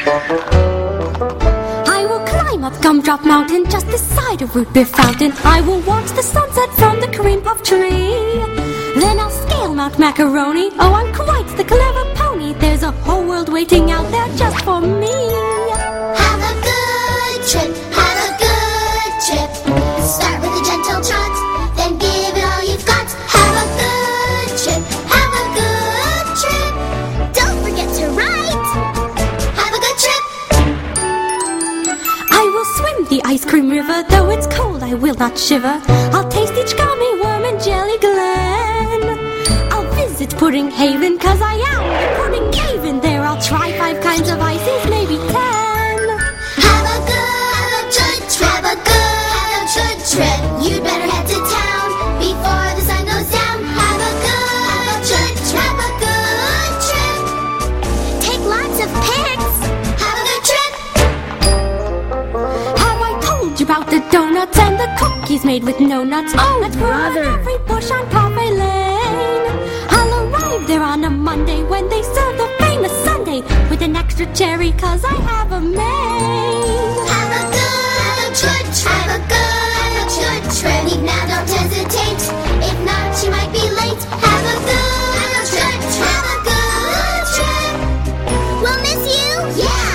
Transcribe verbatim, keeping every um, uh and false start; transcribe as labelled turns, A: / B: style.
A: I will climb up Gumdrop Mountain, just this side of Root Beer Fountain. I will watch the sunset from the cream puff tree. Then I'll scale Mount Macaroni. Oh, I'm quite the clever pony. There's a whole world waiting out there just for me.
B: Have a good trip, have a good trip. Start with a gentle trot, then give it all you've got. Have a good trip, have a good trip. Don't forget to write. Have a good trip.
A: I will swim the ice cream river. Though it's cold, I will not shiver. I'll taste each gummy worm and jelly glen. I'll visit Pudding Haven, cause I am the pudding maven. There I'll try five kinds of ices, maybe ten.
B: Have a good trip, have a good trip, trip. You'd better head to town before the sun goes down. Have a good trip, have a good trip. Take lots of pics. Have a good trip.
A: Have I told you about the donuts and the cookies made with no nuts?
C: Oh,
A: That's grown on
C: brother.
A: every bush on Parfait Lane. I'll arrive there on a Monday when they serve the famous sundae with an extra cherry, cause I have a maid.
B: Have a good trip, have a good trip, trip. Leave now, don't hesitate. If not, you might be late. Have a good trip, have a good trip. We'll miss you. Yeah.